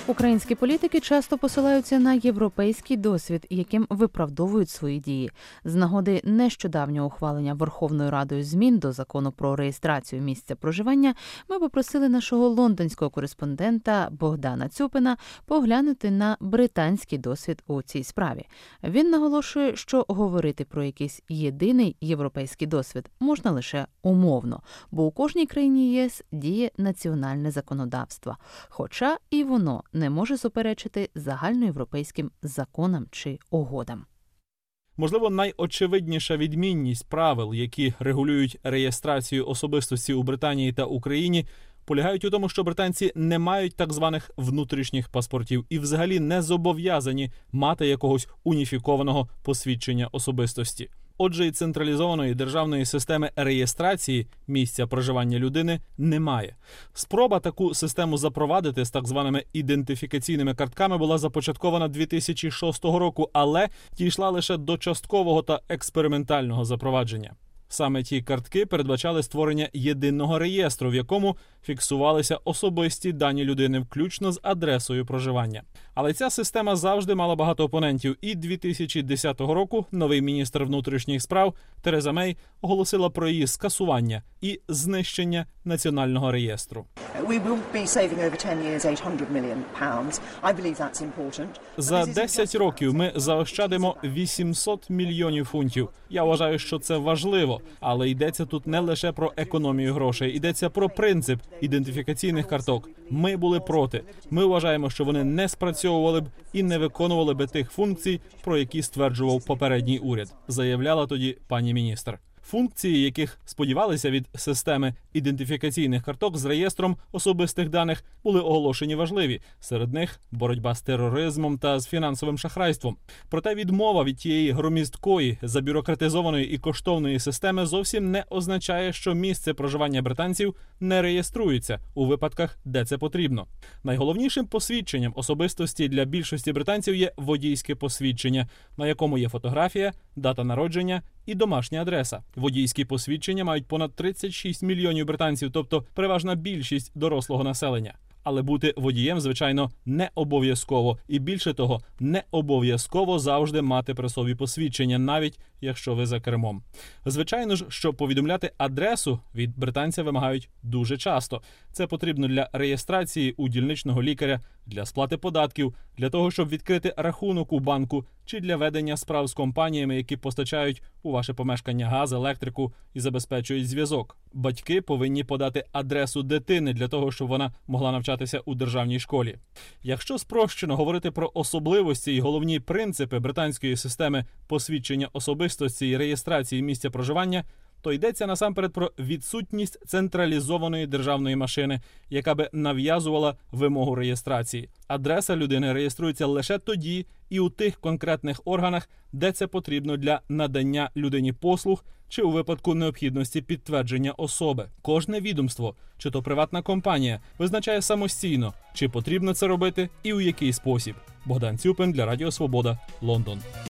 Українські політики часто посилаються на європейський досвід, яким виправдовують свої дії. З нагоди нещодавнього ухвалення Верховною Радою змін до Закону про реєстрацію місця проживання ми попросили нашого лондонського кореспондента Богдана Цюпина поглянути на британський досвід у цій справі. Він наголошує, що говорити про якийсь єдиний європейський досвід можна лише умовно, бо у кожній країні ЄС діє національне законодавство, хоча і воно не може суперечити загальноєвропейським законам чи угодам. Можливо, найочевидніша відмінність правил, які регулюють реєстрацію особистості у Британії та Україні, полягають у тому, що британці не мають так званих внутрішніх паспортів і взагалі не зобов'язані мати якогось уніфікованого посвідчення особистості. Отже, і централізованої державної системи реєстрації місця проживання людини немає. Спроба таку систему запровадити з так званими ідентифікаційними картками була започаткована 2006 року, але дійшла лише до часткового та експериментального запровадження. Саме ті картки передбачали створення єдиного реєстру, в якому фіксувалися особисті дані людини, включно з адресою проживання. Але ця система завжди мала багато опонентів, і 2010 року новий міністр внутрішніх справ Тереза Мей оголосила про її скасування і знищення національного реєстру. За 10 років ми заощадимо 800 мільйонів фунтів. Я вважаю, що це важливо, але йдеться тут не лише про економію грошей, йдеться про принцип ідентифікаційних карток. Ми були проти. Ми вважаємо, що вони не спрацьовували б і не виконували б тих функцій, про які стверджував попередній уряд, заявляла тоді пані міністр. Функції, яких сподівалися від системи ідентифікаційних карток з реєстром особистих даних, були оголошені важливі. Серед них боротьба з тероризмом та з фінансовим шахрайством. Проте відмова від тієї громісткої, забюрократизованої і коштовної системи зовсім не означає, що місце проживання британців не реєструється у випадках, де це потрібно. Найголовнішим посвідченням особистості для більшості британців є водійське посвідчення, на якому є фотографія, дата народження і домашня адреса. Водійські посвідчення мають понад 36 мільйонів британців, тобто переважна більшість дорослого населення. Але бути водієм, звичайно, не обов'язково. І більше того, не обов'язково завжди мати при собі посвідчення, навіть якщо ви за кермом. Звичайно ж, що повідомляти адресу від британця вимагають дуже часто. Це потрібно для реєстрації у дільничного лікаря, для сплати податків, для того, щоб відкрити рахунок у банку чи для ведення справ з компаніями, які постачають у ваше помешкання газ, електрику і забезпечують зв'язок. Батьки повинні подати адресу дитини для того, щоб вона могла навчатися у державній школі. Якщо спрощено говорити про особливості і головні принципи британської системи посвідчення особистості і реєстрації місця проживання, то йдеться насамперед про відсутність централізованої державної машини, яка би нав'язувала вимогу реєстрації. Адреса людини реєструється лише тоді і у тих конкретних органах, де це потрібно для надання людині послуг чи у випадку необхідності підтвердження особи. Кожне відомство, чи то приватна компанія, визначає самостійно, чи потрібно це робити і у який спосіб. Богдан Цюпин для Радіо Свобода, Лондон.